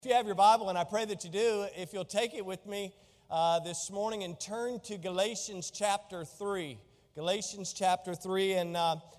If you have your Bible, and I pray that you do, if you'll take it with me this morning and turn to Galatians chapter 3. Galatians chapter 3, and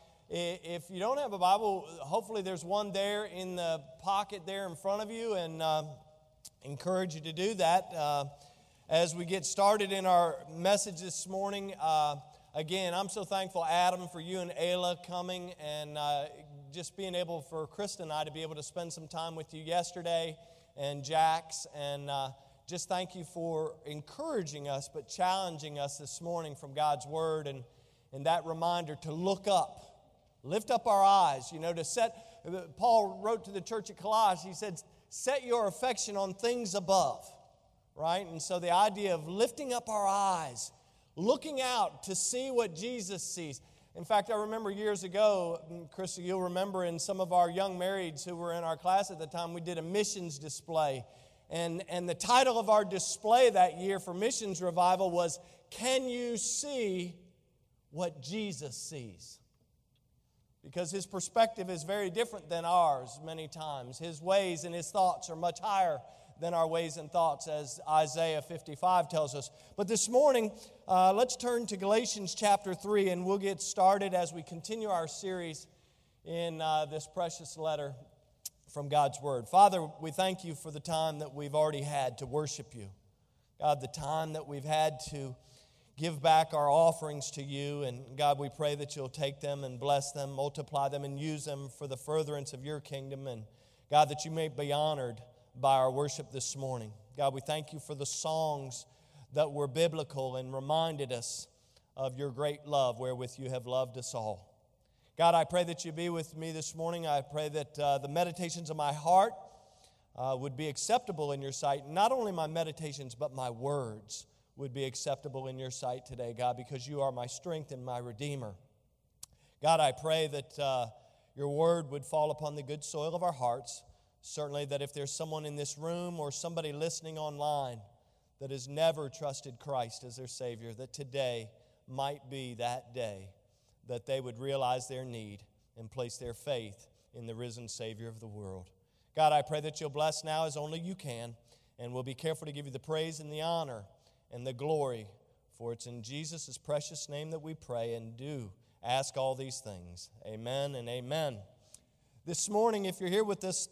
if you don't have a Bible, hopefully there's one there in the pocket there in front of you, and encourage you to do that. As we get started in our message this morning, again, I'm so thankful, Adam, for you and Ayla coming, and just being able for Krista and I to be able to spend some time with you yesterday, and Jax, and just thank you for encouraging us, but challenging us this morning from God's Word, and that reminder to look up, lift up our eyes, to set, Paul wrote to the church at Colossae, he said, set your affection on things above, right? And so the idea of lifting up our eyes, looking out to see what Jesus sees. In fact, I remember years ago, Krista, you'll remember in some of our young marrieds who were in our class at the time, we did a missions display. And the title of our display that year for Missions Revival was, Can You See What Jesus Sees? Because his perspective is very different than ours many times. His ways and his thoughts are much higher than our ways and thoughts, as Isaiah 55 tells us. But this morning, let's turn to Galatians chapter 3, and we'll get started as we continue our series in this precious letter from God's Word. Father, we thank you for the time that we've already had to worship you. God, the time that we've had to give back our offerings to you, and God, we pray that you'll take them and bless them, multiply them, and use them for the furtherance of your kingdom, and God, that you may be honored by our worship this morning. God, we thank you for the songs that were biblical and reminded us of your great love wherewith you have loved us all. God, I pray that you be with me this morning. I pray that the meditations of my heart would be acceptable in your sight. Not only my meditations, but my words would be acceptable in your sight today, God, because you are my strength and my Redeemer. God, I pray that your word would fall upon the good soil of our hearts. Certainly that if there's someone in this room or somebody listening online that has never trusted Christ as their Savior, that today might be that day that they would realize their need and place their faith in the risen Savior of the world. God, I pray that you'll bless now as only you can, and we'll be careful to give you the praise and the honor and the glory, for it's in Jesus' precious name that we pray and do ask all these things. Amen and amen. This morning, if you're here with us,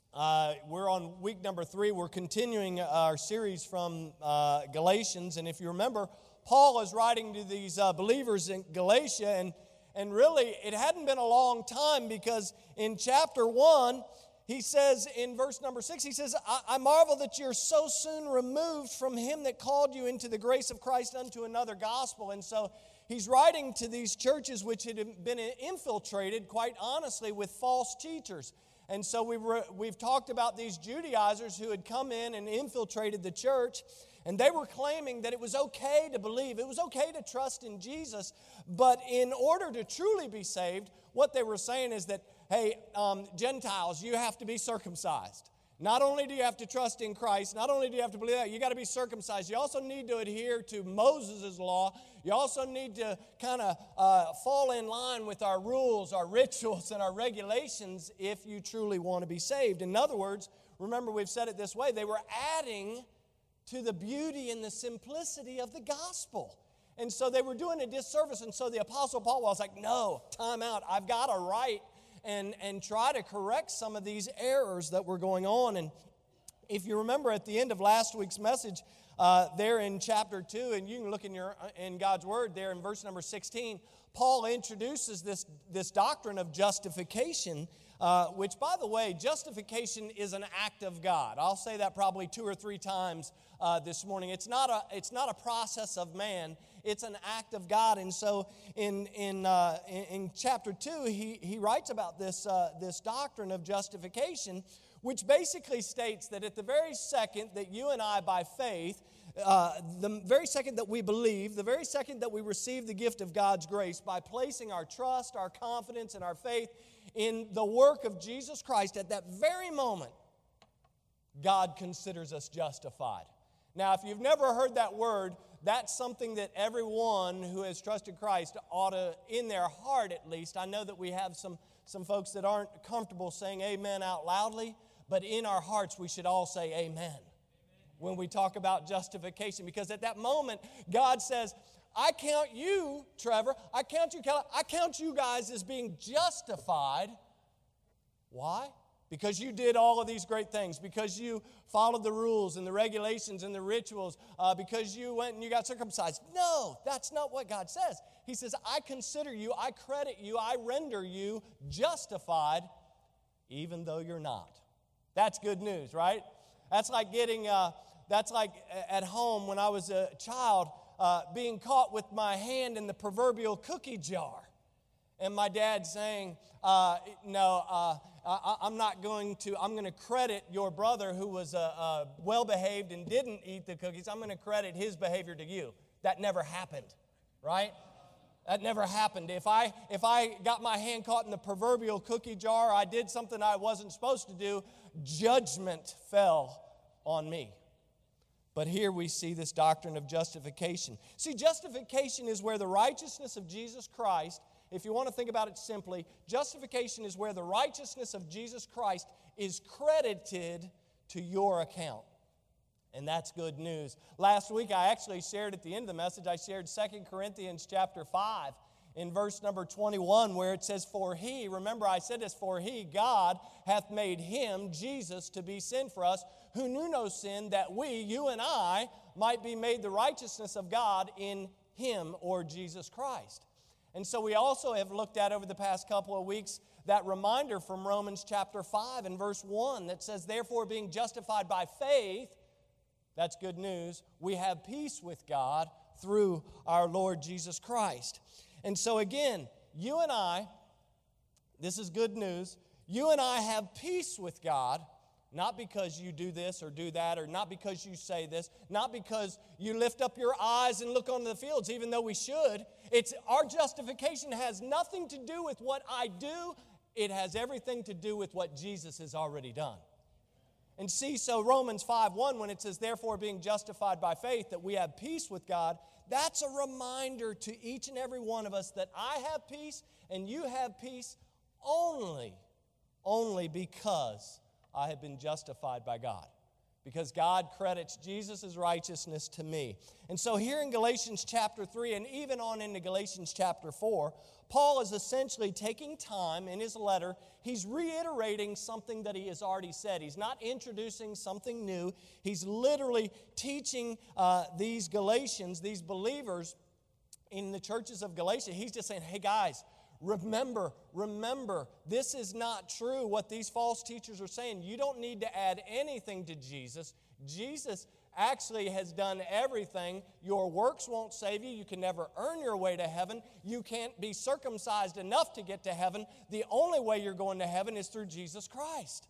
we're on week number 3. We're continuing our series from Galatians. And if you remember, Paul is writing to these believers in Galatia. And really, it hadn't been a long time, because in chapter 1, he says in verse number 6, he says, I marvel that you're so soon removed from him that called you into the grace of Christ unto another gospel. And so he's writing to these churches which had been infiltrated, quite honestly, with false teachers. And so we've talked about these Judaizers who had come in and infiltrated the church, and they were claiming that it was okay to believe, it was okay to trust in Jesus, but in order to truly be saved, what they were saying is that, hey, Gentiles, you have to be circumcised. Not only do you have to trust in Christ, not only do you have to believe that, you got to be circumcised. You also need to adhere to Moses' law. You also need to kind of fall in line with our rules, our rituals, and our regulations if you truly want to be saved. In other words, remember we've said it this way, they were adding to the beauty and the simplicity of the gospel. And so they were doing a disservice. And so the Apostle Paul was like, no, time out. I've got to write and try to correct some of these errors that were going on. And if you remember at the end of last week's message, there in chapter 2, and you can look in God's Word there in verse number 16, Paul introduces this doctrine of justification, which, by the way, justification is an act of God. I'll say that probably 2 or 3 times this morning. It's not a process of man. It's an act of God. And so in chapter 2, he writes about this doctrine of justification, which basically states that at the very second that you and I, by faith, the very second that we believe, the very second that we receive the gift of God's grace by placing our trust, our confidence, and our faith in the work of Jesus Christ, at that very moment, God considers us justified. Now, if you've never heard that word, that's something that everyone who has trusted Christ ought to, in their heart at least, I know that we have some folks that aren't comfortable saying amen out loudly, But in our hearts, we should all say amen when we talk about justification. Because at that moment, God says, I count you, Trevor, I count you, Kelly, I count you guys as being justified. Why? Because you did all of these great things, because you followed the rules and the regulations and the rituals, because you went and you got circumcised. No, that's not what God says. He says, I consider you, I credit you, I render you justified, even though you're not. That's good news, right? That's like that's like at home when I was a child, being caught with my hand in the proverbial cookie jar. And my dad saying, no, I'm going to credit your brother who was well-behaved and didn't eat the cookies. I'm going to credit his behavior to you. That never happened, right? That never happened. If I got my hand caught in the proverbial cookie jar, I did something I wasn't supposed to do, judgment fell on me. But here we see this doctrine of justification. See, justification is where the righteousness of Jesus Christ, if you want to think about it simply, justification is where the righteousness of Jesus Christ is credited to your account. And that's good news. Last week I actually shared at the end of the message, I shared 2 Corinthians chapter 5 in verse number 21 where it says, for he, remember I said this, for he, God, hath made him, Jesus, to be sin for us, who knew no sin, that we, you and I, might be made the righteousness of God in him, or Jesus Christ. And so we also have looked at over the past couple of weeks that reminder from Romans chapter 5 and verse 1 that says, therefore being justified by faith, that's good news, we have peace with God through our Lord Jesus Christ. And so again, you and I, this is good news, you and I have peace with God, not because you do this or do that, or not because you say this, not because you lift up your eyes and look onto the fields, even though we should. It's our justification has nothing to do with what I do. It has everything to do with what Jesus has already done. And see, so Romans 5:1, when it says, therefore being justified by faith, that we have peace with God, that's a reminder to each and every one of us that I have peace and you have peace only because I have been justified by God. Because God credits Jesus' righteousness to me. And so here in Galatians chapter 3 and even on into Galatians chapter 4, Paul is essentially taking time in his letter. He's reiterating something that he has already said. He's not introducing something new. He's literally teaching these Galatians, these believers in the churches of Galatia. He's just saying, hey guys, remember, this is not true what these false teachers are saying. You don't need to add anything to Jesus. Jesus actually has done everything. Your works won't save you. You can never earn your way to heaven. You can't be circumcised enough to get to heaven. The only way you're going to heaven is through Jesus Christ.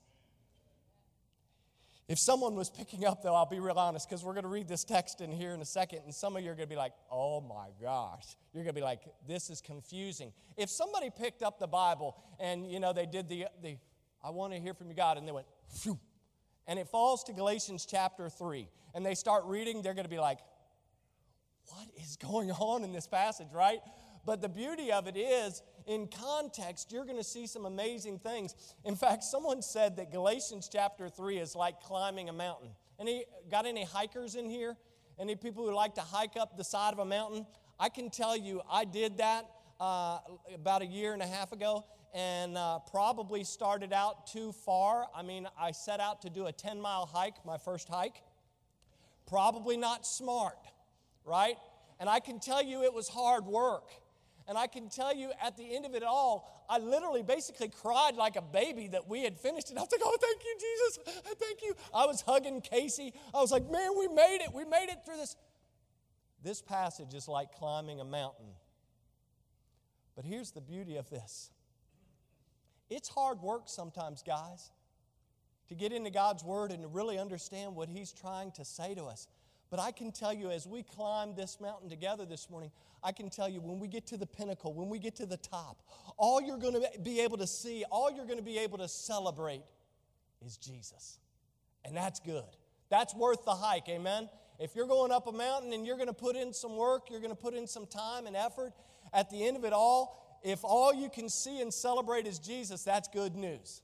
If someone was picking up, though, I'll be real honest, because we're going to read this text in here in a second, and some of you are going to be like, oh my gosh. You're going to be like, this is confusing. If somebody picked up the Bible and, they did the I want to hear from you, God, and they went, phew, and it falls to Galatians chapter 3, and they start reading, they're going to be like, what is going on in this passage, right? But the beauty of it is, in context, you're going to see some amazing things. In fact, someone said that Galatians chapter 3 is like climbing a mountain. Got any hikers in here? Any people who like to hike up the side of a mountain? I can tell you, I did that about a year and a half ago, and probably started out too far. I set out to do a 10-mile hike, my first hike. Probably not smart, right? And I can tell you it was hard work. And I can tell you at the end of it all, I literally basically cried like a baby that we had finished it. I was like, oh, thank you, Jesus. Thank you. I was hugging Casey. I was like, man, we made it. We made it through this. This passage is like climbing a mountain. But here's the beauty of this. It's hard work sometimes, guys, to get into God's Word and to really understand what He's trying to say to us. But I can tell you, as we climb this mountain together this morning, I can tell you when we get to the pinnacle, when we get to the top, all you're going to be able to see, all you're going to be able to celebrate is Jesus. And that's good. That's worth the hike, amen? If you're going up a mountain and you're going to put in some work, you're going to put in some time and effort, at the end of it all, if all you can see and celebrate is Jesus, that's good news.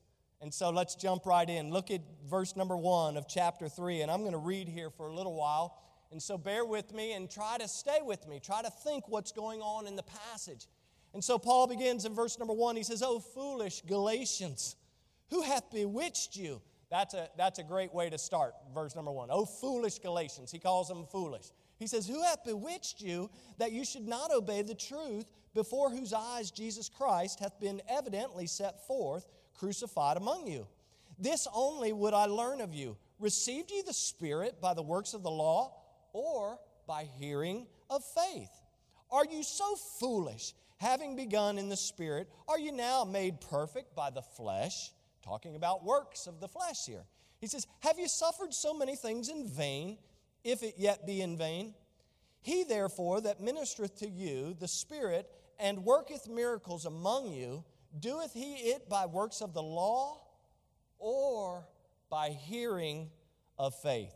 And so let's jump right in. Look at verse number 1 of chapter 3, and I'm going to read here for a little while. And so bear with me and try to stay with me. Try to think what's going on in the passage. And so Paul begins in verse number 1. He says, "O foolish Galatians, who hath bewitched you?" That's a great way to start, verse number 1. "O foolish Galatians." He calls them foolish. He says, "Who hath bewitched you that you should not obey the truth, before whose eyes Jesus Christ hath been evidently set forth, crucified among you? This only would I learn of you. Received ye the Spirit by the works of the law, or by hearing of faith? Are you so foolish? Having begun in the Spirit, are you now made perfect by the flesh?" Talking about works of the flesh here. He says, "Have you suffered so many things in vain, if it yet be in vain? He therefore that ministereth to you the Spirit, and worketh miracles among you, doeth he it by works of the law, or by hearing of faith?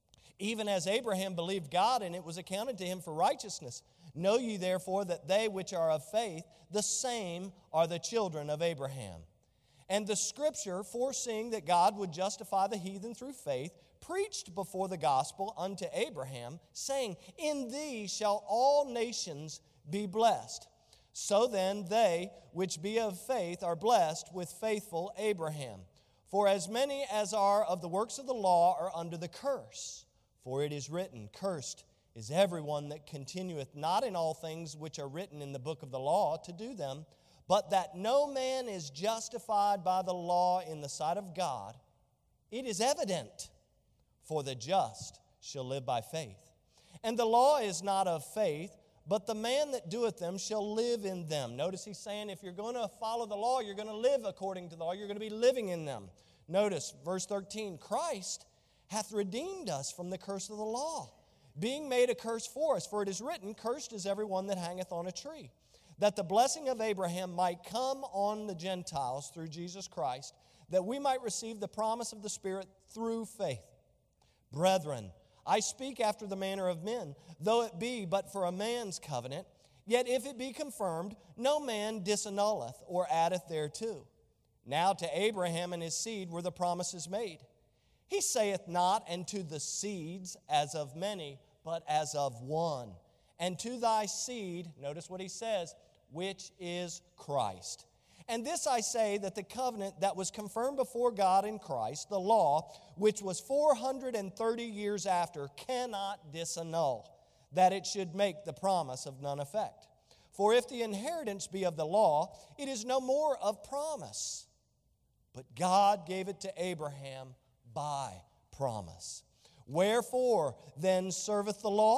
Even as Abraham believed God, and it was accounted to him for righteousness. Know ye therefore that they which are of faith, the same are the children of Abraham. And the Scripture, foreseeing that God would justify the heathen through faith, preached before the gospel unto Abraham, saying, In thee shall all nations be blessed. So then they which be of faith are blessed with faithful Abraham. For as many as are of the works of the law are under the curse. For it is written, Cursed is everyone that continueth not in all things which are written in the book of the law to do them, but that no man is justified by the law in the sight of God. It is evident, for the just shall live by faith. And the law is not of faith, but the man that doeth them shall live in them." Notice he's saying if you're going to follow the law, you're going to live according to the law. You're going to be living in them. Notice verse 13, "Christ hath redeemed us from the curse of the law, being made a curse for us. For it is written, Cursed is every one that hangeth on a tree, that the blessing of Abraham might come on the Gentiles through Jesus Christ, that we might receive the promise of the Spirit through faith. Brethren, I speak after the manner of men, though it be but for a man's covenant, yet if it be confirmed, no man disannulleth or addeth thereto. Now to Abraham and his seed were the promises made. He saith not, and to the seeds as of many, but as of one. And to thy seed," notice what he says, "which is Christ. And this I say, that the covenant that was confirmed before God in Christ, the law, which was 430 years after, cannot disannul, that it should make the promise of none effect. For if the inheritance be of the law, it is no more of promise. But God gave it to Abraham by promise. Wherefore then serveth the law? ?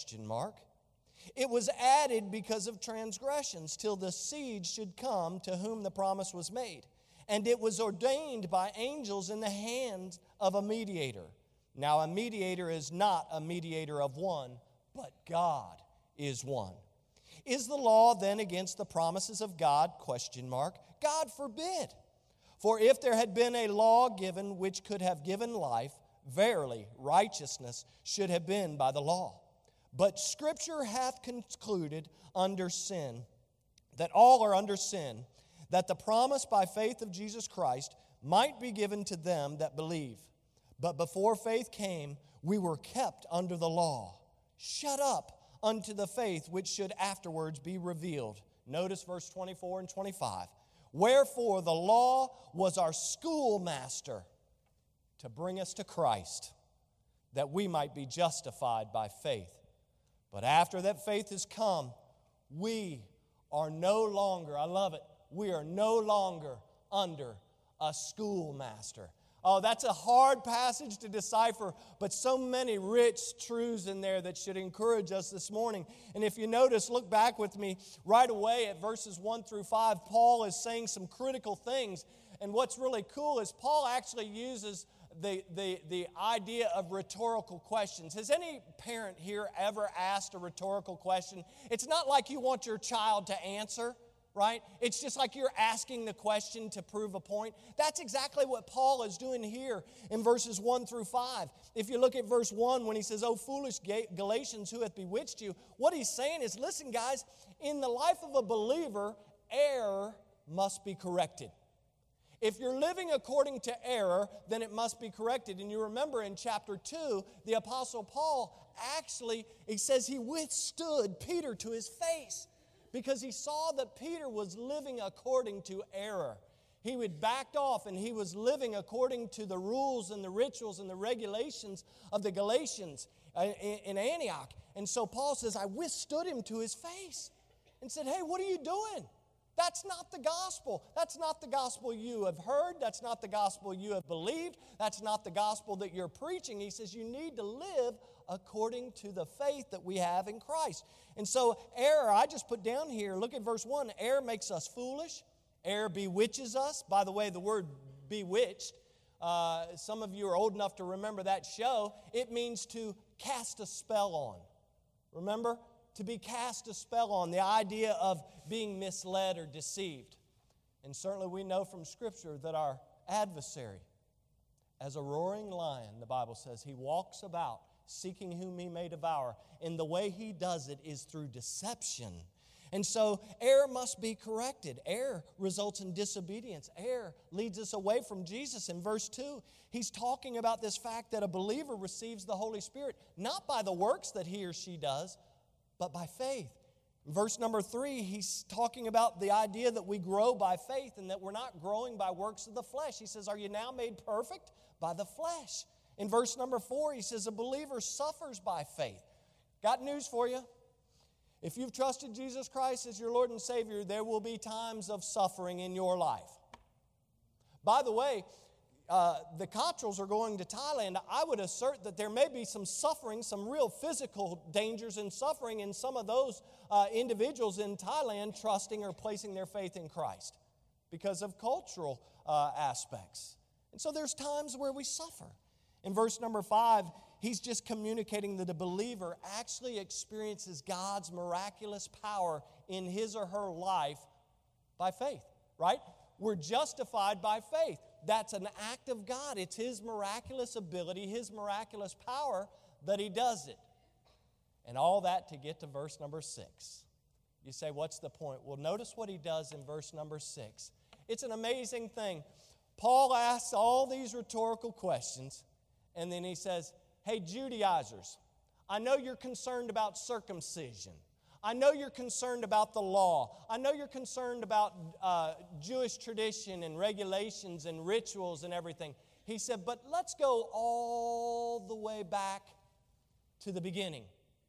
It was added because of transgressions, till the seed should come to whom the promise was made. And it was ordained by angels in the hand of a mediator. Now a mediator is not a mediator of one, but God is one. Is the law then against the promises of God? ? God forbid. For if there had been a law given which could have given life, verily righteousness should have been by the law. But Scripture hath concluded under sin, that all are under sin, that the promise by faith of Jesus Christ might be given to them that believe. But before faith came, we were kept under the law, shut up unto the faith which should afterwards be revealed. Notice verse 24 and 25. Wherefore the law was our schoolmaster to bring us to Christ, that we might be justified by faith. But after that faith has come, we are no longer, I love it, we are no longer under a schoolmaster. Oh, that's a hard passage to decipher, but so many rich truths in there that should encourage us this morning. And if you notice, look back with me right away at verses 1 through 5. Paul is saying some critical things. And what's really cool is Paul actually uses the idea of rhetorical questions. Has any parent here ever asked a rhetorical question? It's not like you want your child to answer, right? It's just like you're asking the question to prove a point. That's exactly what Paul is doing here in verses 1 through 5. If you look at verse 1 when he says, "O foolish Galatians, who hath bewitched you?" What he's saying is, listen guys, in the life of a believer, error must be corrected. If you're living according to error, then it must be corrected. And you remember in chapter 2, the Apostle Paul actually, he says he withstood Peter to his face because he saw that Peter was living according to error. He had backed off and he was living according to the rules and the rituals and the regulations of the Galatians in Antioch. And so Paul says, I withstood him to his face and said, hey, what are you doing? That's not the gospel. That's not the gospel you have heard. That's not the gospel you have believed. That's not the gospel that you're preaching. He says you need to live according to the faith that we have in Christ. And so error, I just put down here, look at verse 1. Error makes us foolish. Error bewitches us. By the way, the word bewitched, some of you are old enough to remember that show. It means to cast a spell on. Remember? To be cast a spell on, the idea of being misled or deceived. And certainly we know from Scripture that our adversary, as a roaring lion, the Bible says, he walks about seeking whom he may devour. And the way he does it is through deception. And so error must be corrected. Error results in disobedience. Error leads us away from Jesus. In verse 2, he's talking about this fact that a believer receives the Holy Spirit, not by the works that he or she does, but by faith. Verse number 3, he's talking about the idea that we grow by faith and that we're not growing by works of the flesh. He says, are you now made perfect? By the flesh. In verse number 4, he says, a believer suffers by faith. Got news for you. If you've trusted Jesus Christ as your Lord and Savior, there will be times of suffering in your life. By the way, the Cottrells are going to Thailand. I would assert that there may be some suffering, some real physical dangers and suffering in some of those individuals in Thailand trusting or placing their faith in Christ because of cultural aspects. And so there's times where we suffer. In verse number 5, he's just communicating that a believer actually experiences God's miraculous power in his or her life by faith, right? We're justified by faith. That's an act of God. It's His miraculous ability, His miraculous power that He does it. And all that to get to verse number 6. You say, what's the point? Well, notice what he does in verse number 6. It's an amazing thing. Paul asks all these rhetorical questions, and then he says, hey, Judaizers, I know you're concerned about circumcision. I know you're concerned about the law. I know you're concerned about Jewish tradition and regulations and rituals and everything. He said, but let's go all the way back to the beginning.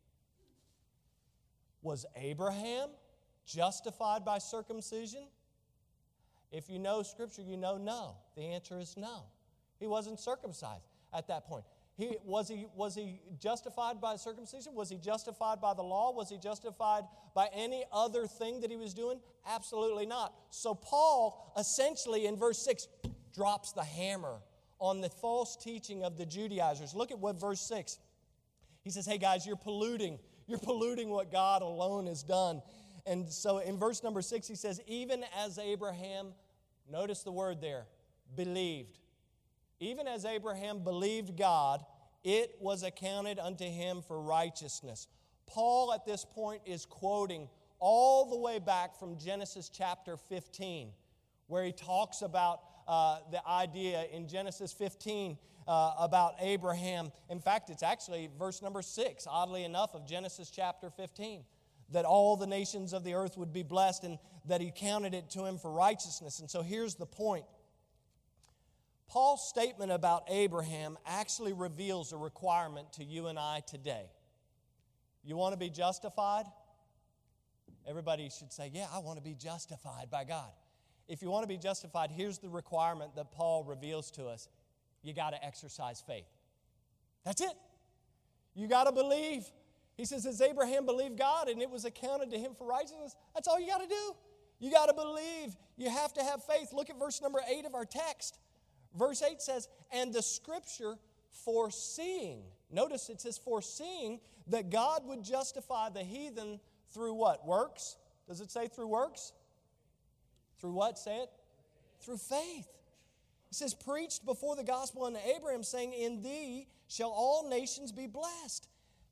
Was Abraham justified by circumcision? If you know Scripture, you know no. The answer is no. He wasn't circumcised at that point. Was he justified by circumcision? Was he justified by the law? Was he justified by any other thing that he was doing? Absolutely not. So Paul essentially in verse 6 drops the hammer on the false teaching of the Judaizers. Look at what verse 6. He says, hey guys, you're polluting what God alone has done. And so in verse number 6 he says, even as Abraham, notice the word there, believed. Even as Abraham believed God, it was accounted unto him for righteousness. Paul at this point is quoting all the way back from Genesis chapter 15, where he talks about the idea in Genesis 15 about Abraham. In fact, it's actually verse number 6, oddly enough, of Genesis chapter 15, that all the nations of the earth would be blessed and that he counted it to him for righteousness. And so here's the point. Paul's statement about Abraham actually reveals a requirement to you and I today. You want to be justified? Everybody should say, yeah, I want to be justified by God. If you want to be justified, here's the requirement that Paul reveals to us. You got to exercise faith. That's it. You got to believe. He says, as Abraham believed God and it was accounted to him for righteousness, that's all you got to do. You got to believe. You have to have faith. Look at verse number 8 of our text. Verse 8 says, and the Scripture foreseeing. Notice it says foreseeing that God would justify the heathen through what? Works? Does it say through works? Through what? Say it. Through faith. It says, preached before the gospel unto Abraham, saying, in thee shall all nations be blessed.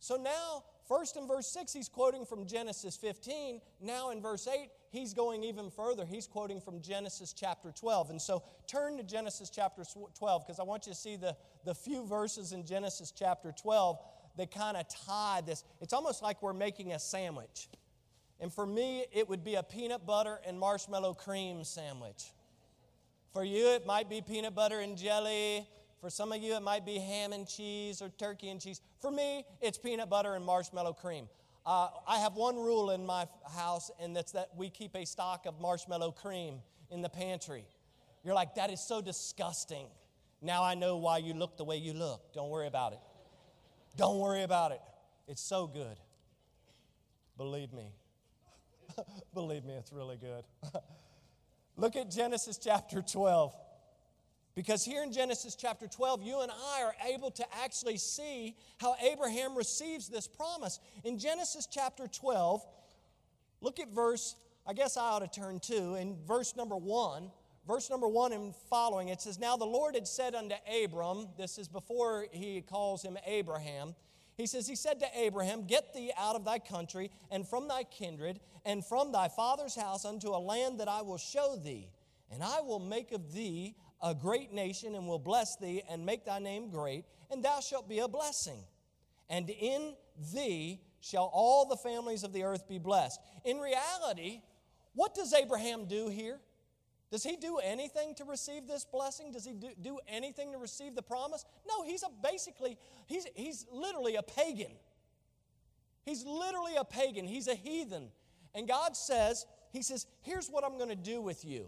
So now, first in verse 6, he's quoting from Genesis 15. Now in verse 8, he's going even further. He's quoting from Genesis chapter 12. And so turn to Genesis chapter 12, because I want you to see the few verses in Genesis chapter 12 that kind of tie this. It's almost like we're making a sandwich. And for me, it would be a peanut butter and marshmallow cream sandwich. For you, it might be peanut butter and jelly. For some of you, it might be ham and cheese or turkey and cheese. For me, it's peanut butter and marshmallow cream. I have one rule in my house, and that's that we keep a stock of marshmallow cream in the pantry. You're like, that is so disgusting. Now I know why you look the way you look. Don't worry about it. Don't worry about it. It's so good. Believe me. Believe me, it's really good. Look at Genesis chapter 12. Because here in Genesis chapter 12, you and I are able to actually see how Abraham receives this promise. In Genesis chapter 12, look at verse, I guess I ought to turn to, in verse number 1 and following, it says, Now the Lord had said unto Abram, this is before he calls him Abraham, he said to Abraham, Get thee out of thy country, and from thy kindred, and from thy father's house unto a land that I will show thee. And I will make of thee a great nation, and will bless thee, and make thy name great, and thou shalt be a blessing. And in thee shall all the families of the earth be blessed. In reality, what does Abraham do here? Does he do anything to receive this blessing? Does he do anything to receive the promise? No, he's literally a pagan. He's literally a pagan. He's a heathen. And God says, here's what I'm going to do with you.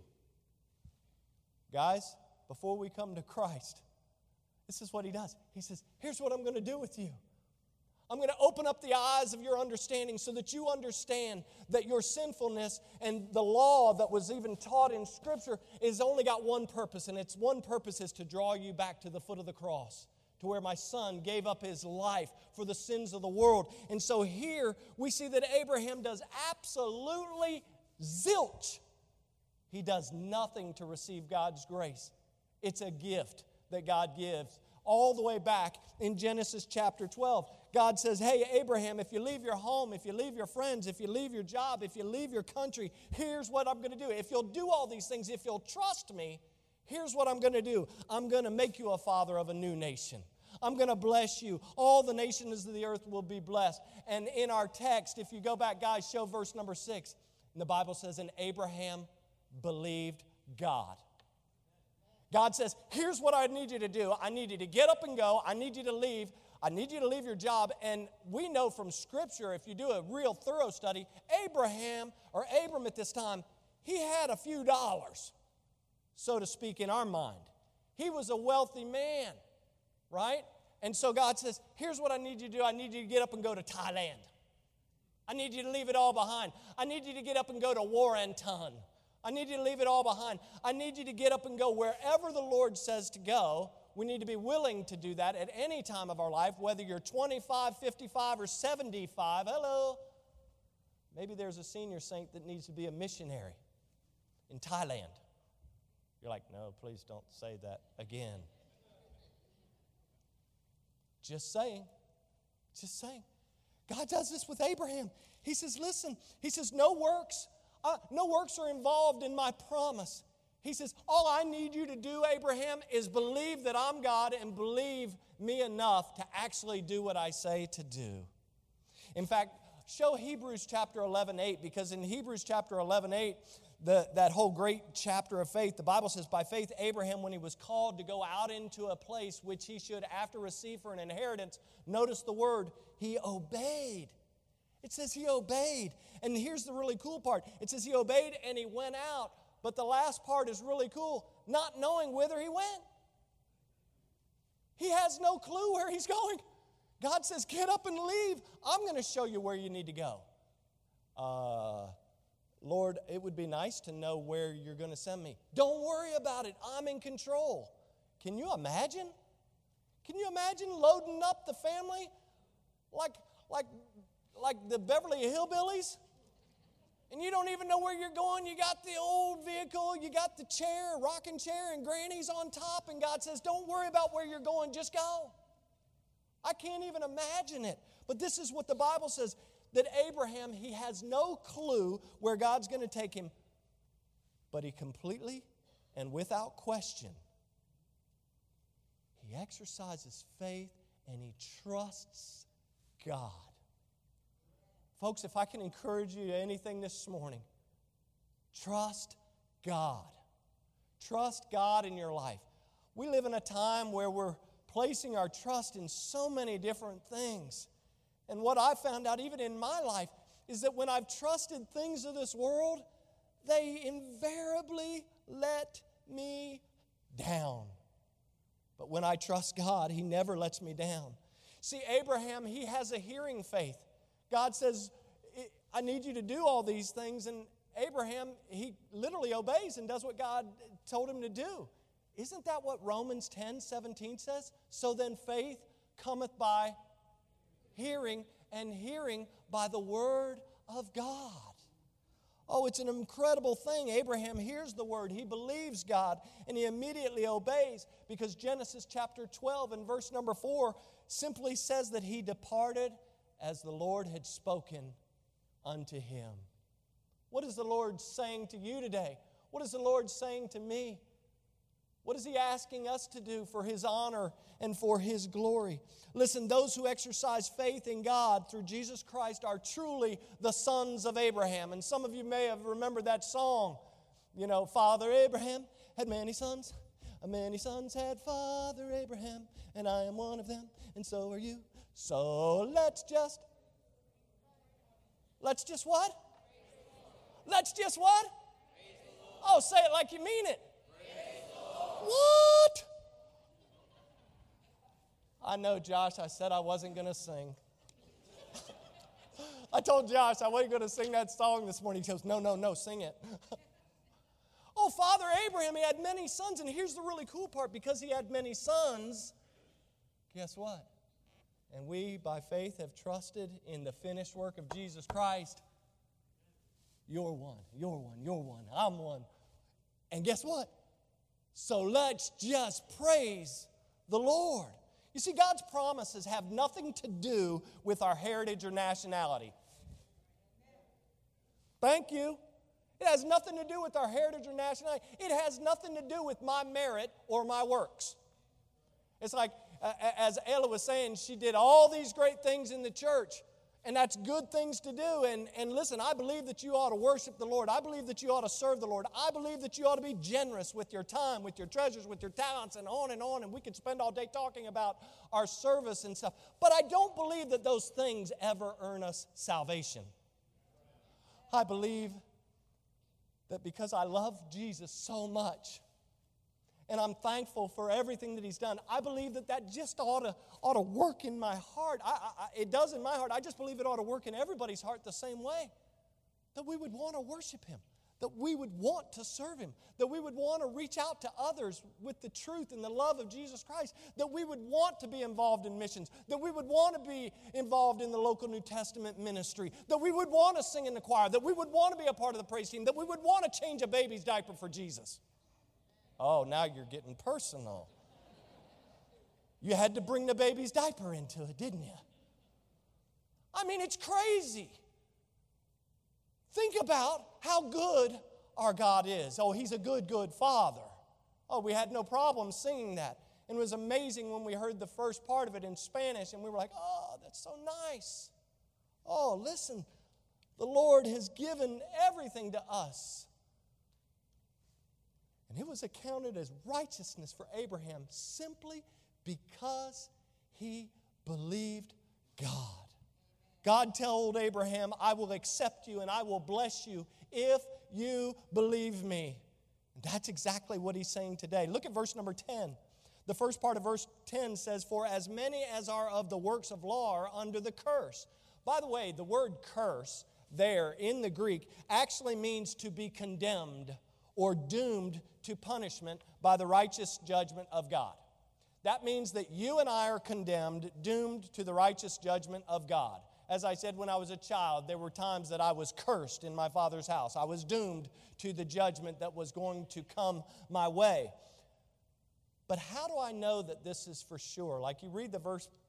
Guys, before we come to Christ, this is what he does. He says, here's what I'm going to do with you. I'm going to open up the eyes of your understanding so that you understand that your sinfulness and the law that was even taught in Scripture is only got one purpose, and its one purpose is to draw you back to the foot of the cross, to where my son gave up his life for the sins of the world. And so here we see that Abraham does absolutely zilch. He does nothing to receive God's grace. It's a gift that God gives. All the way back in Genesis chapter 12, God says, hey, Abraham, if you leave your home, if you leave your friends, if you leave your job, if you leave your country, here's what I'm going to do. If you'll do all these things, if you'll trust me, here's what I'm going to do. I'm going to make you a father of a new nation. I'm going to bless you. All the nations of the earth will be blessed. And in our text, if you go back, guys, show verse number 6. And the Bible says, and Abraham believed God. God says, here's what I need you to do. I need you to get up and go. I need you to leave. I need you to leave your job. And we know from Scripture, if you do a real thorough study, Abram at this time, he had a few dollars, so to speak, in our mind. He was a wealthy man, right? And so God says, here's what I need you to do. I need you to get up and go to Thailand. I need you to leave it all behind. I need you to get up and go to Warrenton. I need you to leave it all behind. I need you to get up and go wherever the Lord says to go. We need to be willing to do that at any time of our life, whether you're 25, 55, or 75. Hello. Maybe there's a senior saint that needs to be a missionary in Thailand. You're like, no, please don't say that again. Just saying. Just saying. God does this with Abraham. He says, listen, he says, no works are involved in my promise. He says, all I need you to do, Abraham, is believe that I'm God and believe me enough to actually do what I say to do. In fact, show Hebrews chapter 11:8, because in Hebrews chapter 11:8, that whole great chapter of faith, the Bible says, by faith Abraham, when he was called to go out into a place which he should after receive for an inheritance, notice the word, he obeyed. It says he obeyed. And here's the really cool part. It says he obeyed and he went out. But the last part is really cool. Not knowing whither he went. He has no clue where he's going. God says, get up and leave. I'm going to show you where you need to go. Lord, it would be nice to know where you're going to send me. Don't worry about it. I'm in control. Can you imagine? Can you imagine loading up the family like the Beverly Hillbillies? And you don't even know where you're going. You got the old vehicle, you got the chair, rocking chair, and Granny's on top, and God says, don't worry about where you're going, just go. I can't even imagine it. But this is what the Bible says, that Abraham, he has no clue where God's going to take him. But he completely and without question, he exercises faith and he trusts God. Folks, if I can encourage you to anything this morning, trust God. Trust God in your life. We live in a time where we're placing our trust in so many different things. And what I found out even in my life is that when I've trusted things of this world, they invariably let me down. But when I trust God, He never lets me down. See, Abraham, he has a hearing faith. God says, I need you to do all these things. And Abraham, he literally obeys and does what God told him to do. Isn't that what Romans 10:17 says? So then faith cometh by hearing, and hearing by the word of God. Oh, it's an incredible thing. Abraham hears the word, he believes God, and he immediately obeys, because Genesis chapter 12 and verse number 4 simply says that he departed as the Lord had spoken unto him. What is the Lord saying to you today? What is the Lord saying to me? What is He asking us to do for His honor and for His glory? Listen, those who exercise faith in God through Jesus Christ are truly the sons of Abraham. And some of you may have remembered that song. You know, Father Abraham had many sons. Many sons had Father Abraham, and I am one of them, and so are you. So let's just what? Let's just what? Oh, say it like you mean it. What? I know, Josh, I said I wasn't going to sing. I told Josh I wasn't going to sing that song this morning. He goes, no, sing it. Oh, Father Abraham, he had many sons. And here's the really cool part. Because he had many sons, guess what? And we, by faith, have trusted in the finished work of Jesus Christ. You're one, I'm one. And guess what? So let's just praise the Lord. You see, God's promises have nothing to do with our heritage or nationality. Thank you. It has nothing to do with our heritage or nationality. It has nothing to do with my merit or my works. It's like, as Ella was saying, she did all these great things in the church. And that's good things to do. And listen, I believe that you ought to worship the Lord. I believe that you ought to serve the Lord. I believe that you ought to be generous with your time, with your treasures, with your talents, and on and on. And we could spend all day talking about our service and stuff. But I don't believe that those things ever earn us salvation. I believe that because I love Jesus so much, and I'm thankful for everything that He's done, I believe that just ought to work in my heart. It does in my heart. I just believe it ought to work in everybody's heart the same way. That we would want to worship Him. That we would want to serve Him. That we would want to reach out to others with the truth and the love of Jesus Christ. That we would want to be involved in missions. That we would want to be involved in the local New Testament ministry. That we would want to sing in the choir. That we would want to be a part of the praise team. That we would want to change a baby's diaper for Jesus. Oh, now you're getting personal. You had to bring the baby's diaper into it, didn't you? I mean, it's crazy. Think about how good our God is. Oh, He's a good, good Father. Oh, we had no problem singing that. And it was amazing when we heard the first part of it in Spanish, and we were like, oh, that's so nice. Oh, listen, the Lord has given everything to us. And it was accounted as righteousness for Abraham simply because he believed God. God told Abraham, I will accept you and I will bless you if you believe me. And that's exactly what He's saying today. Look at verse number 10. The first part of verse 10 says, for as many as are of the works of law are under the curse. By the way, the word curse there in the Greek actually means to be condemned or doomed to punishment by the righteous judgment of God. That means that you and I are condemned, doomed to the righteous judgment of God. As I said, when I was a child, there were times that I was cursed in my father's house. I was doomed to the judgment that was going to come my way. But how do I know that this is for sure? Like you read the verse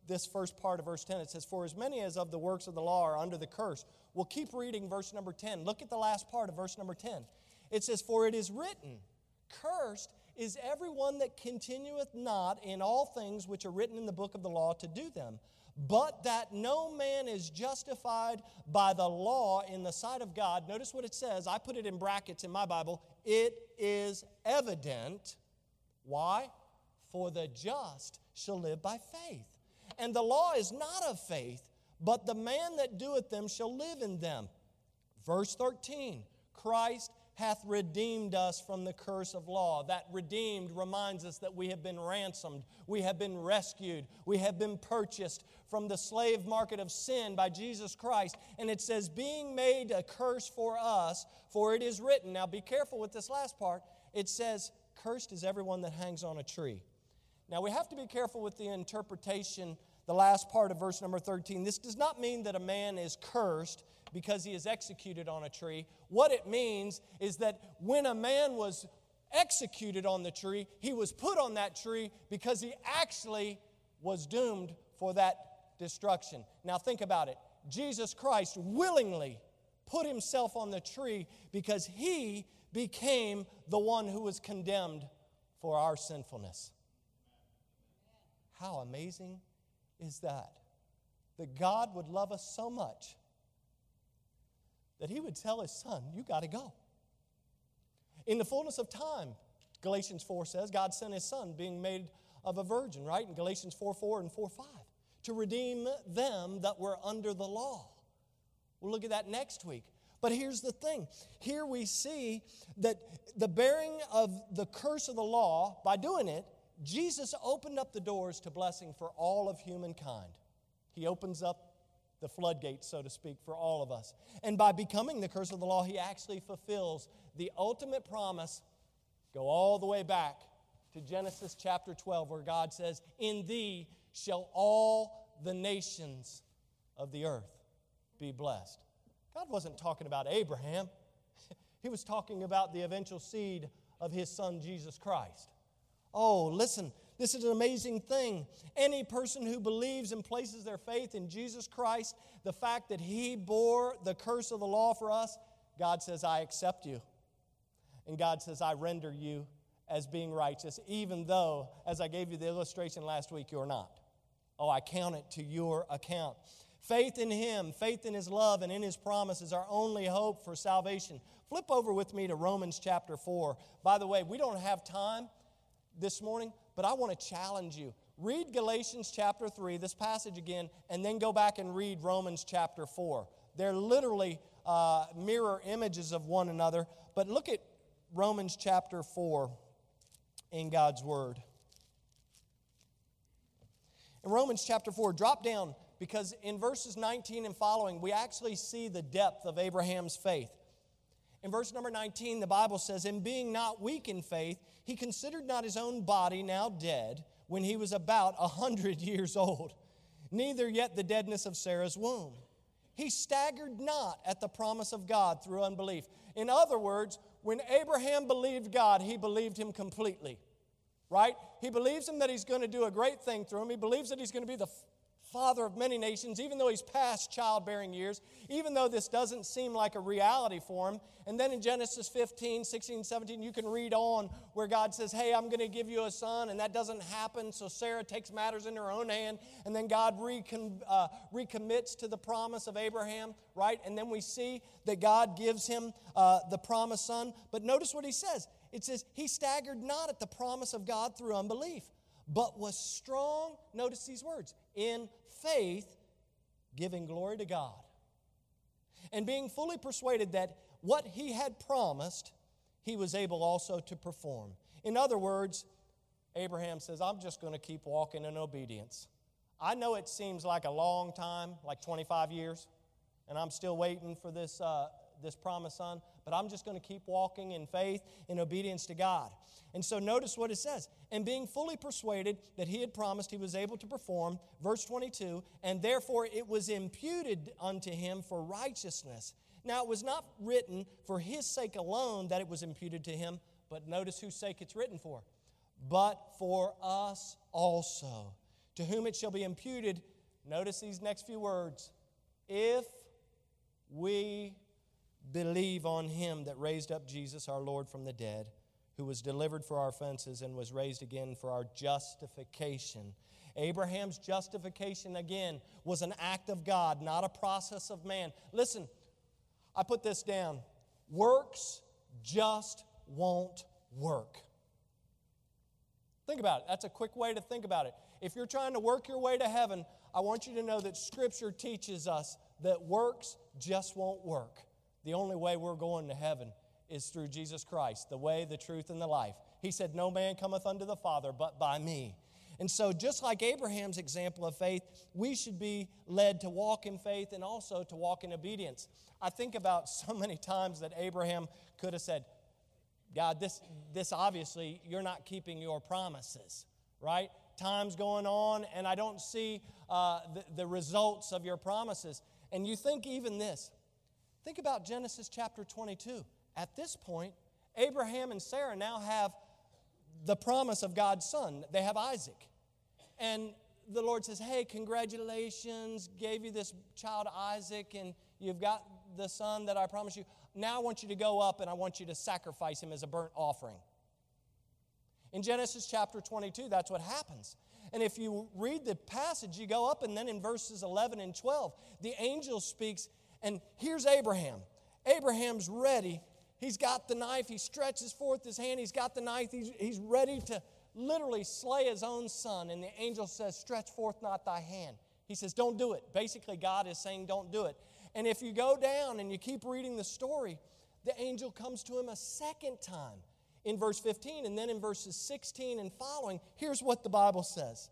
this first part of verse 10. It says, for as many as of the works of the law are under the curse. We'll keep reading verse number 10. Look at the last part of verse number 10. It says, for it is written, cursed is everyone that continueth not in all things which are written in the book of the law to do them. But that no man is justified by the law in the sight of God. Notice what it says. I put it in brackets in my Bible. It is evident. Why? For the just shall live by faith. And the law is not of faith, but the man that doeth them shall live in them. Verse 13, Christ hath redeemed us from the curse of law. That redeemed reminds us that we have been ransomed, we have been rescued, we have been purchased from the slave market of sin by Jesus Christ. And it says, being made a curse for us, for it is written. Now be careful with this last part. It says, cursed is everyone that hangs on a tree. Now we have to be careful with the interpretation, the last part of verse number 13. This does not mean that a man is cursed because he is executed on a tree. What it means is that when a man was executed on the tree, he was put on that tree because he actually was doomed for that destruction. Now think about it. Jesus Christ willingly put himself on the tree because he became the one who was condemned for our sinfulness. How amazing is that? That God would love us so much that he would tell his son, you got to go. In the fullness of time, Galatians 4 says, God sent his son being made of a virgin, right? In Galatians 4:4 and 4:5, to redeem them that were under the law. We'll look at that next week. But here's the thing. Here we see that the bearing of the curse of the law, by doing it, Jesus opened up the doors to blessing for all of humankind. He opens up the floodgates, so to speak, for all of us. And by becoming the curse of the law, he actually fulfills the ultimate promise. Go all the way back to Genesis chapter 12, where God says, in thee shall all the nations of the earth be blessed. God wasn't talking about Abraham. He was talking about the eventual seed of his son, Jesus Christ. Oh, listen, this is an amazing thing. Any person who believes and places their faith in Jesus Christ, the fact that he bore the curse of the law for us, God says, I accept you. And God says, I render you as being righteous, even though, as I gave you the illustration last week, you're not. Oh, I count it to your account. Faith in him, faith in his love, and in his promise is our only hope for salvation. Flip over with me to Romans chapter 4. By the way, we don't have time this morning, but I want to challenge you. Read Galatians chapter 3, this passage again, and then go back and read Romans chapter 4. They're literally mirror images of one another. But look at Romans chapter 4 in God's Word. In Romans chapter 4, drop down, because in verses 19 and following, we actually see the depth of Abraham's faith. In verse number 19, the Bible says, and being not weak in faith, he considered not his own body now dead when he was about 100 years old, neither yet the deadness of Sarah's womb. He staggered not at the promise of God through unbelief. In other words, when Abraham believed God, he believed him completely, right? He believes him that he's going to do a great thing through him. He believes that he's going to be the father of many nations, even though he's past childbearing years, even though this doesn't seem like a reality for him. And then in Genesis 15, 16, 17, you can read on where God says, hey, I'm going to give you a son, and that doesn't happen. So Sarah takes matters in her own hand, and then God recommits to the promise of Abraham, right? And then we see that God gives him the promised son. But notice what he says. It says, he staggered not at the promise of God through unbelief, but was strong, notice these words, in faith, giving glory to God, and being fully persuaded that what he had promised, he was able also to perform. In other words, Abraham says, I'm just going to keep walking in obedience. I know it seems like a long time, like 25 years, and I'm still waiting for this promised son, but I'm just going to keep walking in faith, in obedience to God. And so notice what it says. And being fully persuaded that he had promised he was able to perform, verse 22, and therefore it was imputed unto him for righteousness. Now it was not written for his sake alone that it was imputed to him, but notice whose sake it's written for. But for us also, to whom it shall be imputed. Notice these next few words. If we believe on him that raised up Jesus our Lord from the dead, who was delivered for our offenses and was raised again for our justification. Abraham's justification, again, was an act of God, not a process of man. Listen, I put this down. Works just won't work. Think about it. That's a quick way to think about it. If you're trying to work your way to heaven, I want you to know that Scripture teaches us that works just won't work. The only way we're going to heaven is through Jesus Christ, the way, the truth, and the life. He said, no man cometh unto the Father but by me. And so just like Abraham's example of faith, we should be led to walk in faith and also to walk in obedience. I think about so many times that Abraham could have said, God, this obviously, you're not keeping your promises, right? Time's going on, and I don't see the results of your promises. And you think even this. Think about Genesis chapter 22. At this point, Abraham and Sarah now have the promise of God's son. They have Isaac. And the Lord says, hey, congratulations, gave you this child Isaac, and you've got the son that I promised you. Now I want you to go up and I want you to sacrifice him as a burnt offering. In Genesis chapter 22, that's what happens. And if you read the passage, you go up and then in verses 11 and 12, the angel speaks, and here's Abraham. Abraham's ready. He's got the knife. He stretches forth his hand. He's got the knife. He's ready to literally slay his own son. And the angel says, stretch forth not thy hand. He says, don't do it. Basically, God is saying, don't do it. And if you go down and you keep reading the story, the angel comes to him a second time in verse 15. And then in verses 16 and following, here's what the Bible says.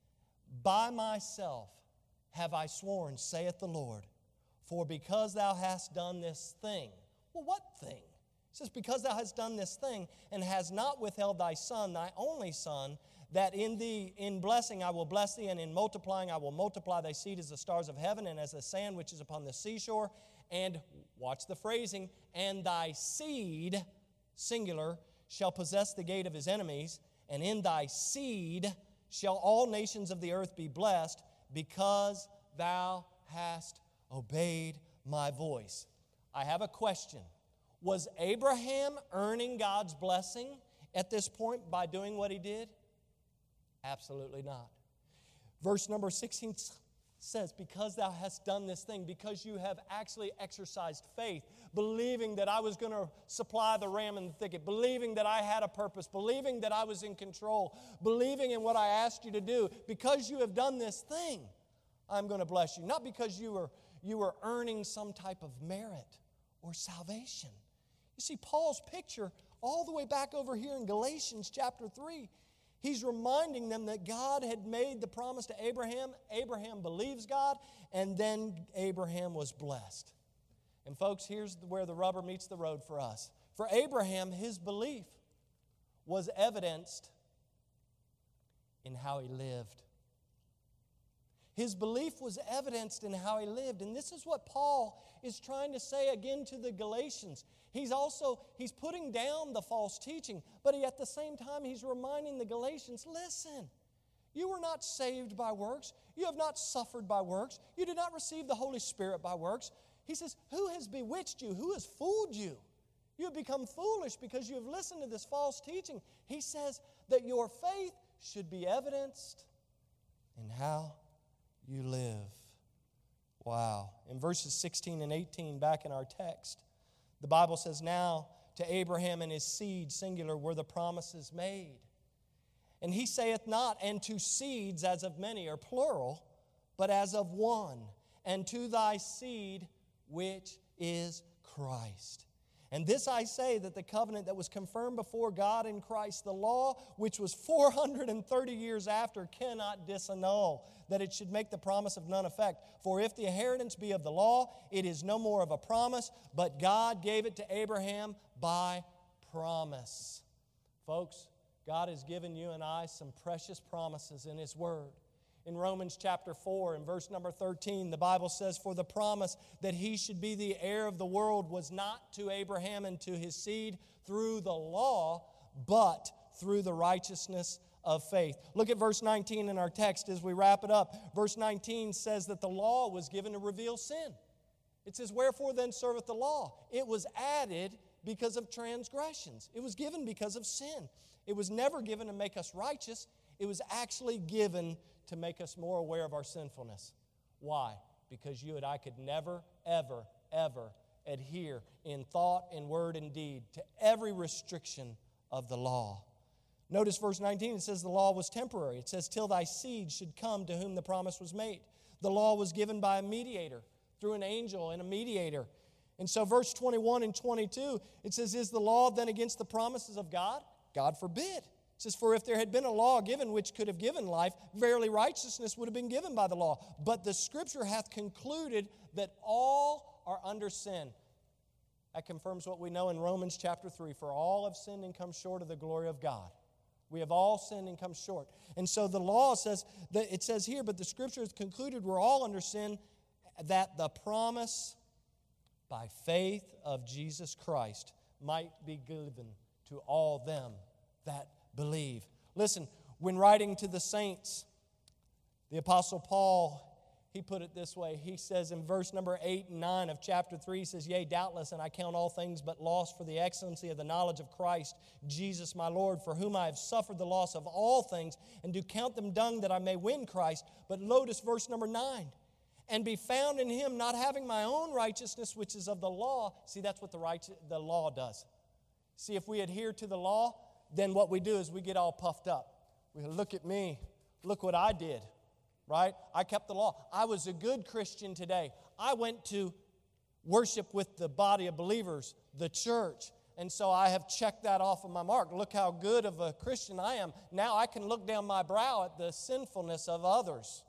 By myself have I sworn, saith the Lord, for because thou hast done this thing. Well, what thing? He says, because thou hast done this thing, and hast not withheld thy son, thy only son, that in thee, in blessing I will bless thee, and in multiplying I will multiply thy seed as the stars of heaven, and as the sand which is upon the seashore. And, watch the phrasing, and thy seed, singular, shall possess the gate of his enemies, and in thy seed shall all nations of the earth be blessed, because thou hast obeyed my voice. I have a question. Was Abraham earning God's blessing at this point by doing what he did? Absolutely not. Verse number 16 says, because thou hast done this thing, because you have actually exercised faith, believing that I was going to supply the ram in the thicket, believing that I had a purpose, believing that I was in control, believing in what I asked you to do, because you have done this thing, I'm going to bless you. Not because you were earning some type of merit or salvation. You see, Paul's picture all the way back over here in Galatians chapter 3, he's reminding them that God had made the promise to Abraham. Abraham believes God, and then Abraham was blessed. And folks, here's where the rubber meets the road for us. For Abraham, his belief was evidenced in how he lived. His belief was evidenced in how he lived. And this is what Paul is trying to say again to the Galatians. He's putting down the false teaching, but at the same time, he's reminding the Galatians, listen, you were not saved by works. You have not suffered by works. You did not receive the Holy Spirit by works. He says, who has bewitched you? Who has fooled you? You have become foolish because you have listened to this false teaching. He says that your faith should be evidenced in how you live. Wow. In verses 16 and 18 back in our text, the Bible says, now to Abraham and his seed, singular, were the promises made. And he saith not, and to seeds as of many, or plural, but as of one, and to thy seed, which is Christ. And this I say, that the covenant that was confirmed before God in Christ, the law, which was 430 years after, cannot disannul, that it should make the promise of none effect. For if the inheritance be of the law, it is no more of a promise, but God gave it to Abraham by promise. Folks, God has given you and I some precious promises in His Word. In Romans chapter 4, in verse number 13, the Bible says, for the promise that he should be the heir of the world was not to Abraham and to his seed through the law, but through the righteousness of faith. Look at verse 19 in our text as we wrap it up. Verse 19 says that the law was given to reveal sin. It says, wherefore then serveth the law? It was added because of transgressions. It was given because of sin. It was never given to make us righteous. It was actually given to make us more aware of our sinfulness. Why? Because you and I could never, ever, ever adhere in thought, in word, and deed to every restriction of the law. Notice verse 19, it says the law was temporary. It says, till thy seed should come to whom the promise was made. The law was given by a mediator, through an angel and a mediator. And so verse 21 and 22, it says, is the law then against the promises of God? God forbid. It says, for if there had been a law given which could have given life, verily righteousness would have been given by the law. But the Scripture hath concluded that all are under sin. That confirms what we know in Romans chapter 3. For all have sinned and come short of the glory of God. We have all sinned and come short. And so the law says, that it says here, but the Scripture has concluded we're all under sin, that the promise by faith of Jesus Christ might be given to all them that believe. Listen, when writing to the saints, the Apostle Paul, he put it this way. He says in verse number 8 and 9 of chapter 3, he says, yea, doubtless, and I count all things but loss for the excellency of the knowledge of Christ, Jesus my Lord, for whom I have suffered the loss of all things, and do count them dung that I may win Christ. But notice verse number 9. And be found in him, not having my own righteousness, which is of the law. See, that's what the law does. See, if we adhere to the law, then what we do is we get all puffed up. We look at me. Look what I did. Right? I kept the law. I was a good Christian today. I went to worship with the body of believers, the church. And so I have checked that off of my mark. Look how good of a Christian I am. Now I can look down my brow at the sinfulness of others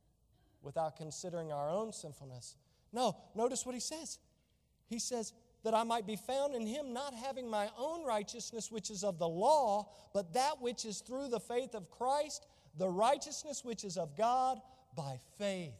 without considering our own sinfulness. No, notice what he says. He says, that I might be found in him, not having my own righteousness, which is of the law, but that which is through the faith of Christ, the righteousness which is of God by faith.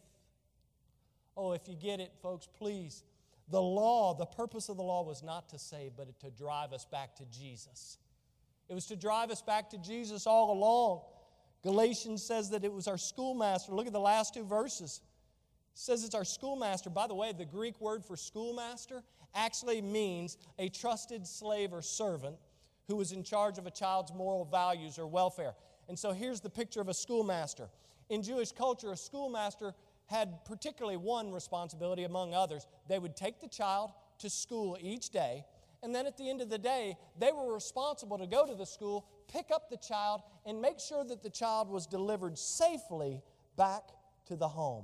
Oh, if you get it, folks, please. The law, the purpose of the law was not to save, but to drive us back to Jesus. It was to drive us back to Jesus all along. Galatians says that it was our schoolmaster. Look at the last two verses. It says it's our schoolmaster. By the way, the Greek word for schoolmaster actually means a trusted slave or servant who was in charge of a child's moral values or welfare. And so here's the picture of a schoolmaster. In Jewish culture, a schoolmaster had particularly one responsibility among others. They would take the child to school each day, and then at the end of the day, they were responsible to go to the school, pick up the child, and make sure that the child was delivered safely back to the home.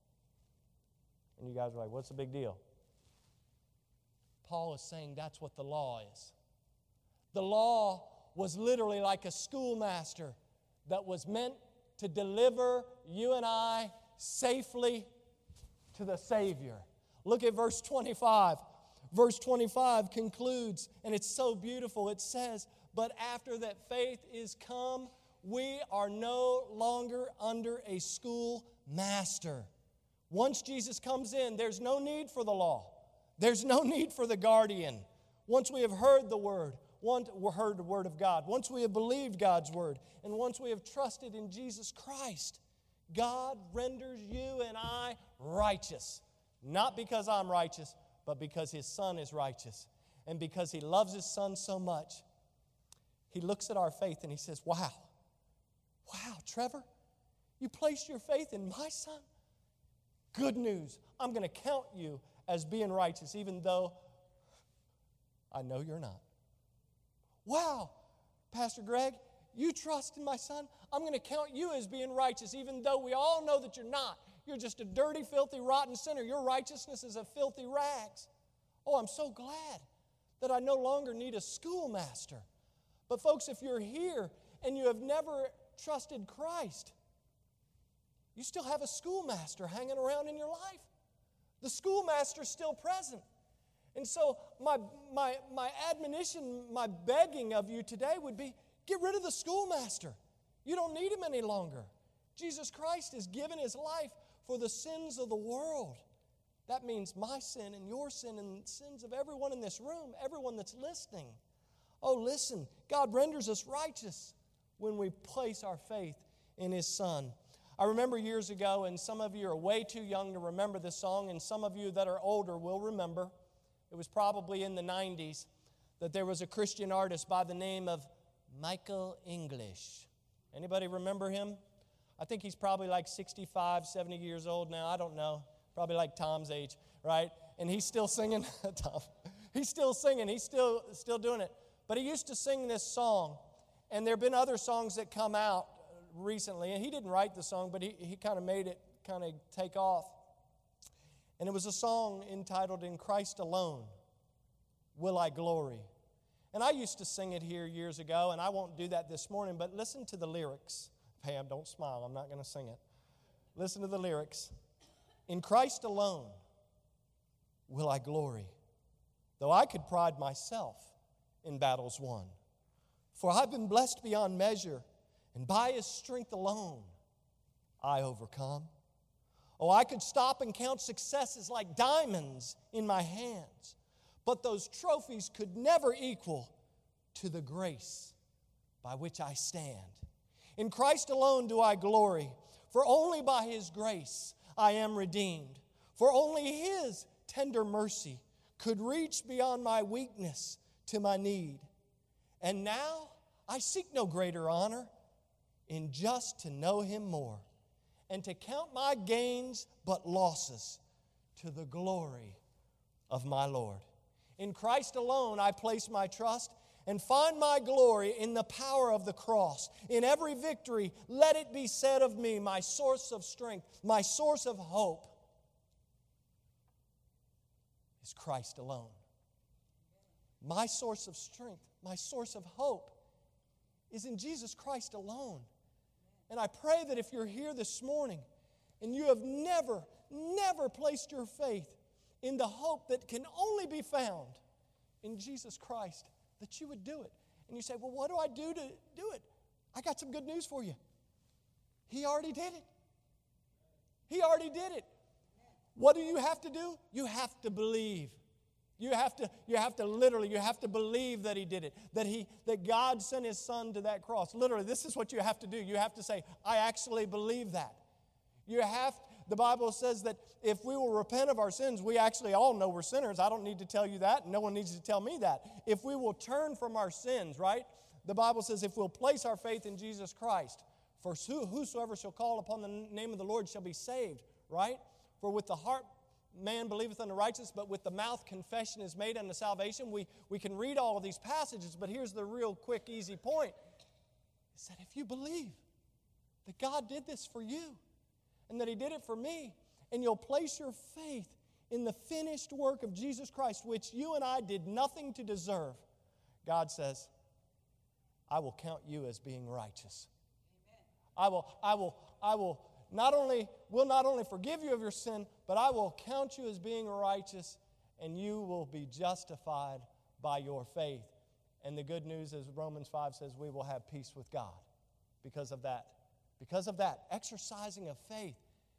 And you guys are like, what's the big deal? Paul is saying that's what the law is. The law was literally like a schoolmaster that was meant to deliver you and I safely to the Savior. Look at verse 25. Verse 25 concludes, and it's so beautiful. It says, but after that faith is come, we are no longer under a schoolmaster. Once Jesus comes in, there's no need for the law. There's no need for the guardian. Once we have heard the word, heard the word of God, once we have believed God's word, and once we have trusted in Jesus Christ, God renders you and I righteous. Not because I'm righteous, but because His Son is righteous. And because He loves His Son so much, He looks at our faith and He says, wow, Trevor, you placed your faith in my Son? Good news. I'm going to count you as being righteous, even though I know you're not. Wow, Pastor Greg, you trust in my Son? I'm going to count you as being righteous, even though we all know that you're not. You're just a dirty, filthy, rotten sinner. Your righteousness is a filthy rags. Oh, I'm so glad that I no longer need a schoolmaster. But folks, if you're here and you have never trusted Christ, you still have a schoolmaster hanging around in your life. The schoolmaster's still present. And so my admonition, my begging of you today would be, get rid of the schoolmaster. You don't need him any longer. Jesus Christ has given His life for the sins of the world. That means my sin and your sin and the sins of everyone in this room, everyone that's listening. Oh, listen, God renders us righteous when we place our faith in His Son. I remember years ago, and some of you are way too young to remember this song, and some of you that are older will remember. It was probably in the 90s that there was a Christian artist by the name of Michael English. Anybody remember him? I think he's probably like 65, 70 years old now. I don't know. Probably like Tom's age, right? And he's still singing. Tom. He's still singing. He's still doing it. But he used to sing this song. And there have been other songs that come out recently. And he didn't write the song, but he kind of made it kind of take off. And it was a song entitled, "In Christ Alone Will I Glory." And I used to sing it here years ago, and I won't do that this morning, but listen to the lyrics. Pam, don't smile. I'm not going to sing it. Listen to the lyrics. "In Christ alone will I glory, though I could pride myself in battles won. For I've been blessed beyond measure, and by His strength alone I overcome. Oh, I could stop and count successes like diamonds in my hands, but those trophies could never equal to the grace by which I stand. In Christ alone do I glory, for only by His grace I am redeemed. For only His tender mercy could reach beyond my weakness to my need. And now I seek no greater honor in just to know Him more, and to count my gains but losses to the glory of my Lord. In Christ alone I place my trust, and find my glory in the power of the cross. In every victory, let it be said of me, my source of strength, my source of hope is Christ alone. My source of strength, my source of hope is in Jesus Christ alone. And I pray that if you're here this morning and you have never placed your faith in the hope that can only be found in Jesus Christ, that you would do it. And you say, well, what do I do to do it? I got some good news for you. He already did it. He already did it. What do you have to do? You have to believe. You have to believe that He did it, that God sent His Son to that cross. Literally, this is what you have to do. You have to say, I actually believe that. The Bible says that if we will repent of our sins, we actually all know we're sinners. I don't need to tell you that. No one needs to tell me that. If we will turn from our sins, right? The Bible says if we'll place our faith in Jesus Christ, for whosoever shall call upon the name of the Lord shall be saved, right? For with the heart man believeth unto righteousness, but with the mouth confession is made unto salvation. We can read all of these passages, but here's the real quick, easy point. Is that if you believe that God did this for you, and that He did it for me, and you'll place your faith in the finished work of Jesus Christ, which you and I did nothing to deserve, God says, I will count you as being righteous. Amen. I will not only forgive you of your sin, but I will count you as being righteous, and you will be justified by your faith. And the good news is Romans 5 says we will have peace with God because of that. Because of that, exercising of faith.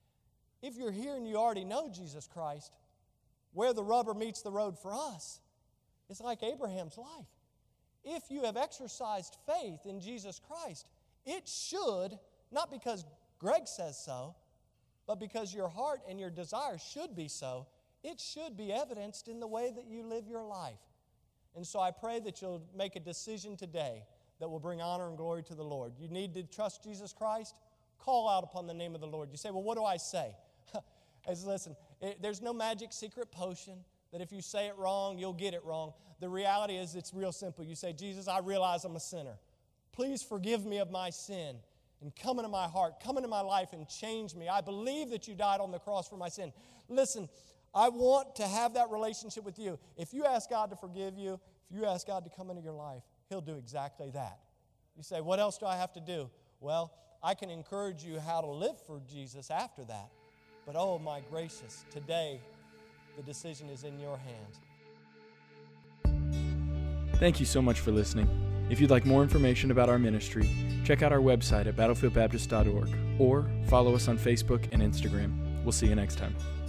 If you're here and you already know Jesus Christ, where the rubber meets the road for us, it's like Abraham's life. If you have exercised faith in Jesus Christ, it should, not because Greg says so, but because your heart and your desire should be so, it should be evidenced in the way that you live your life. And so I pray that you'll make a decision today that will bring honor and glory to the Lord. You need to trust Jesus Christ? Call out upon the name of the Lord. You say, well, what do I say? Listen, there's no magic secret potion that if you say it wrong, you'll get it wrong. The reality is it's real simple. You say, Jesus, I realize I'm a sinner. Please forgive me of my sin and come into my heart, come into my life and change me. I believe that you died on the cross for my sin. Listen, I want to have that relationship with you. If you ask God to forgive you, if you ask God to come into your life, He'll do exactly that. You say, what else do I have to do? Well, I can encourage you how to live for Jesus after that. But oh my gracious, today the decision is in your hands. Thank you so much for listening. If you'd like more information about our ministry, check out our website at battlefieldbaptist.org or follow us on Facebook and Instagram. We'll see you next time.